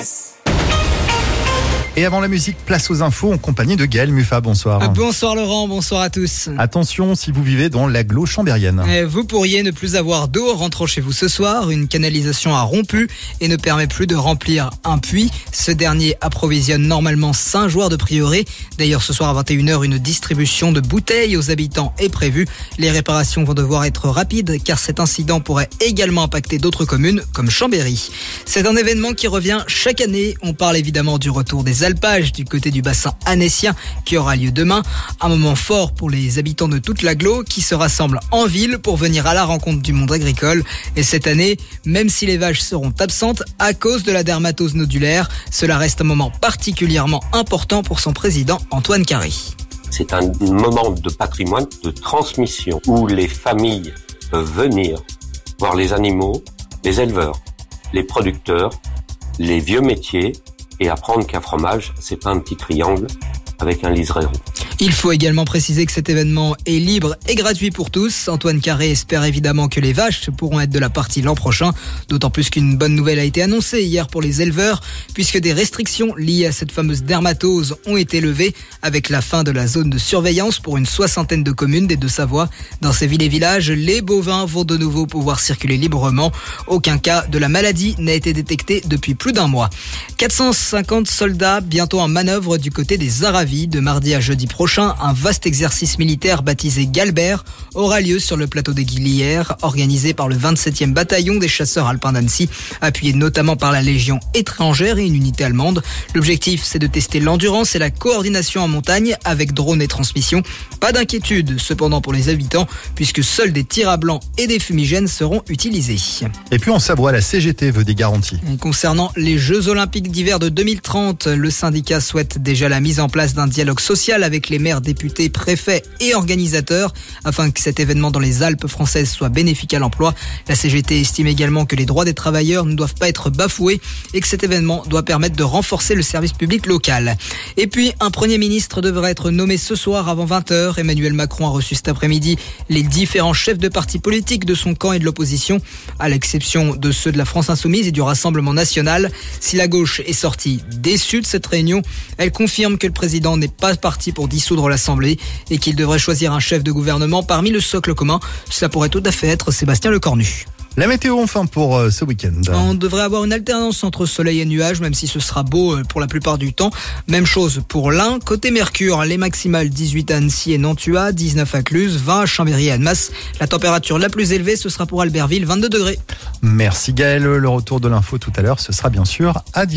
RVVS. Et avant la musique, place aux infos en compagnie de Gaël Muffat. Bonsoir. Bonsoir Laurent, bonsoir à tous. Attention si vous vivez dans l'agglo chambérienne. Vous pourriez ne plus avoir d'eau en rentrant chez vous ce soir. Une canalisation a rompu et ne permet plus de remplir un puits. Ce dernier approvisionne normalement Saint-Joueur de Prieuré. D'ailleurs, ce soir à 21h, une distribution de bouteilles aux habitants est prévue. Les réparations vont devoir être rapides car cet incident pourrait également impacter d'autres communes comme Chambéry. C'est un événement qui revient chaque année. On parle évidemment du retour des alpages du côté du bassin annécien qui aura lieu demain. Un moment fort pour les habitants de toute l'agglo qui se rassemblent en ville pour venir à la rencontre du monde agricole. Et cette année, même si les vaches seront absentes à cause de la dermatose nodulaire, cela reste un moment particulièrement important pour son président Antoine Carré. C'est un moment de patrimoine, de transmission où les familles peuvent venir voir les animaux, les éleveurs, les producteurs, les vieux métiers, et apprendre qu'un fromage, c'est pas un petit triangle avec un liseré rond. Il faut également préciser que cet événement est libre et gratuit pour tous. Antoine Carré espère évidemment que les vaches pourront être de la partie l'an prochain, d'autant plus qu'une bonne nouvelle a été annoncée hier pour les éleveurs, puisque des restrictions liées à cette fameuse dermatose ont été levées avec la fin de la zone de surveillance pour une 60aine de communes des Deux-Savoie. Dans ces villes et villages, les bovins vont de nouveau pouvoir circuler librement. Aucun cas de la maladie n'a été détecté depuis plus d'un mois. 450 soldats bientôt en manœuvre du côté des Aravis. De mardi à jeudi prochain, un vaste exercice militaire baptisé Galbert aura lieu sur le plateau des Guilières, organisé par le 27e bataillon des chasseurs alpins d'Annecy, appuyé notamment par la Légion étrangère et une unité allemande. L'objectif, c'est de tester l'endurance et la coordination en montagne avec drone et transmission. Pas d'inquiétude cependant pour les habitants, puisque seuls des tirs à blanc et des fumigènes seront utilisés. Et puis en Savoie, la CGT veut des garanties. Concernant les Jeux Olympiques d'hiver de 2030, le syndicat souhaite déjà la mise en place d'un dialogue social avec les maires, députés, préfets et organisateurs afin que cet événement dans les Alpes françaises soit bénéfique à l'emploi. La CGT estime également que les droits des travailleurs ne doivent pas être bafoués et que cet événement doit permettre de renforcer le service public local. Et puis, un Premier ministre devrait être nommé ce soir avant 20h. Emmanuel Macron a reçu cet après-midi les différents chefs de partis politiques de son camp et de l'opposition, à l'exception de ceux de la France Insoumise et du Rassemblement National. Si la gauche est sortie déçue de cette réunion, elle confirme que le président n'est pas parti pour dissoudre l'Assemblée et qu'il devrait choisir un chef de gouvernement parmi le socle commun. Ça pourrait tout à fait être Sébastien Lecornu. La météo enfin pour ce week-end. On devrait avoir une alternance entre soleil et nuages, même si ce sera beau pour la plupart du temps. Même chose pour l'Ain. Côté Mercure, les maximales 18 à Annecy et Nantua, 19 à Cluse, 20 à Chambéry et Annemasse. La température la plus élevée, ce sera pour Albertville, 22 degrés. Merci Gaël. Le retour de l'info tout à l'heure, ce sera bien sûr à